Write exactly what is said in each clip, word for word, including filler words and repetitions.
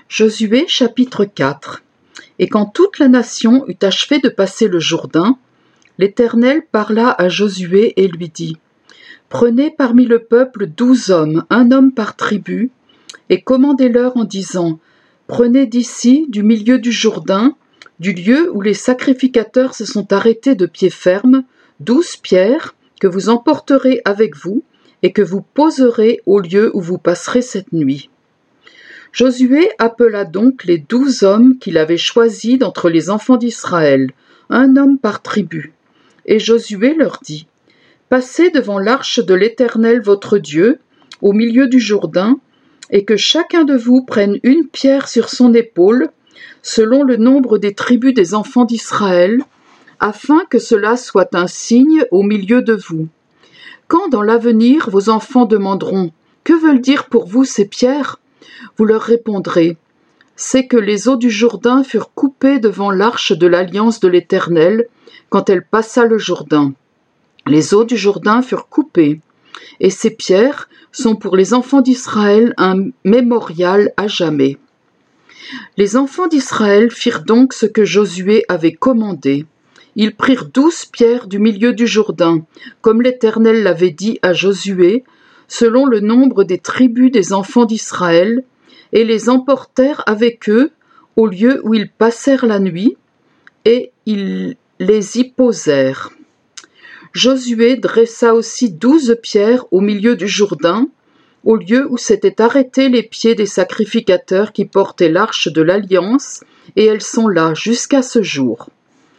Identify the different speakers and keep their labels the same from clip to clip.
Speaker 1: Josué chapitre quatre. Et quand toute la nation eut achevé de passer le Jourdain, l'Éternel parla à Josué et lui dit : Prenez parmi le peuple douze hommes, un homme par tribu, et commandez-leur en disant : Prenez d'ici, du milieu du Jourdain, du lieu où les sacrificateurs se sont arrêtés de pied ferme, douze pierres que vous emporterez avec vous et que vous poserez au lieu où vous passerez cette nuit. Josué appela donc les douze hommes qu'il avait choisis d'entre les enfants d'Israël, un homme par tribu. Et Josué leur dit : Passez devant l'arche de l'Éternel votre Dieu, au milieu du Jourdain, et que chacun de vous prenne une pierre sur son épaule, selon le nombre des tribus des enfants d'Israël, afin que cela soit un signe au milieu de vous. Quand dans l'avenir vos enfants demanderont : Que veulent dire pour vous ces pierres ? Vous leur répondrez : C'est que les eaux du Jourdain furent coupées devant l'arche de l'alliance de l'Éternel, quand elle passa le Jourdain. Les eaux du Jourdain furent coupées, et ces pierres sont pour les enfants d'Israël un mémorial à jamais. Les enfants d'Israël firent donc ce que Josué avait commandé. Ils prirent douze pierres du milieu du Jourdain, comme l'Éternel l'avait dit à Josué, selon le nombre des tribus des enfants d'Israël, et les emportèrent avec eux au lieu où ils passèrent la nuit, et ils les y posèrent. Josué dressa aussi douze pierres au milieu du Jourdain, au lieu où s'étaient arrêtés les pieds des sacrificateurs qui portaient l'arche de l'Alliance, et elles sont là jusqu'à ce jour.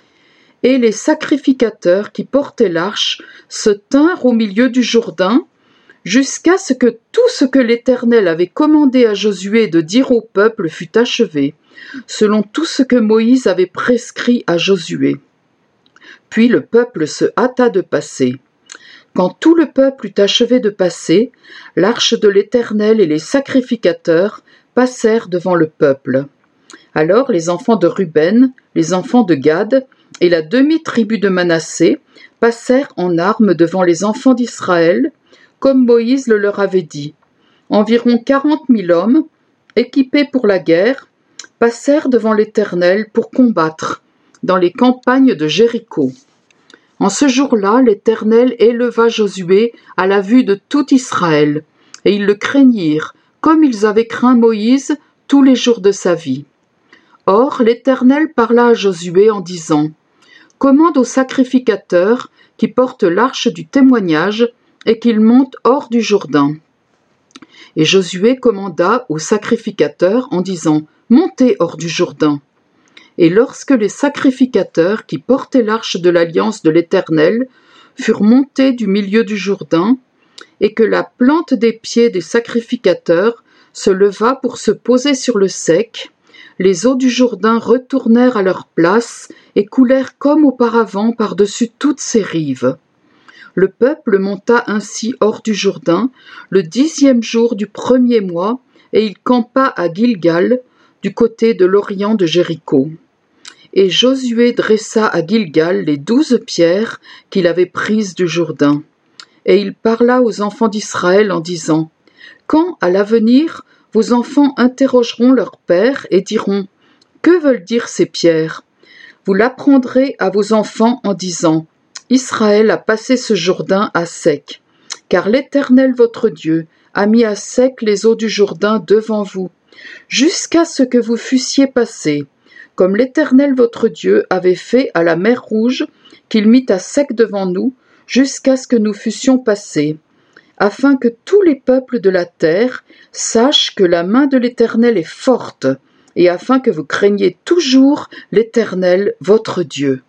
Speaker 1: Et les sacrificateurs qui portaient l'arche se tinrent au milieu du Jourdain, jusqu'à ce que tout ce que l'Éternel avait commandé à Josué de dire au peuple fût achevé, selon tout ce que Moïse avait prescrit à Josué. Puis le peuple se hâta de passer. Quand tout le peuple eut achevé de passer, l'arche de l'Éternel et les sacrificateurs passèrent devant le peuple. Alors les enfants de Ruben, les enfants de Gad et la demi-tribu de Manassé passèrent en armes devant les enfants d'Israël, comme Moïse le leur avait dit. Environ quarante mille hommes, équipés pour la guerre, passèrent devant l'Éternel pour combattre dans les campagnes de Jéricho. En ce jour-là, l'Éternel éleva Josué à la vue de tout Israël, et ils le craignirent, comme ils avaient craint Moïse tous les jours de sa vie. Or, l'Éternel parla à Josué en disant : Commande aux sacrificateurs qui portent l'arche du témoignage et qu'ils montent hors du Jourdain. Et Josué commanda aux sacrificateurs en disant : Montez hors du Jourdain. Et lorsque les sacrificateurs qui portaient l'arche de l'alliance de l'Éternel furent montés du milieu du Jourdain, et que la plante des pieds des sacrificateurs se leva pour se poser sur le sec, les eaux du Jourdain retournèrent à leur place et coulèrent comme auparavant par-dessus toutes ses rives. Le peuple monta ainsi hors du Jourdain le dixième jour du premier mois, et il campa à Gilgal, du côté de l'orient de Jéricho. Et Josué dressa à Gilgal les douze pierres qu'il avait prises du Jourdain. Et il parla aux enfants d'Israël en disant : Quand, à l'avenir, vos enfants interrogeront leur père et diront : Que veulent dire ces pierres ? Vous l'apprendrez à vos enfants en disant : Israël a passé ce Jourdain à sec, car l'Éternel votre Dieu a mis à sec les eaux du Jourdain devant vous, jusqu'à ce que vous fussiez passés, comme l'Éternel votre Dieu avait fait à la mer Rouge, qu'il mit à sec devant nous, jusqu'à ce que nous fussions passés, afin que tous les peuples de la terre sachent que la main de l'Éternel est forte, et afin que vous craigniez toujours l'Éternel votre Dieu.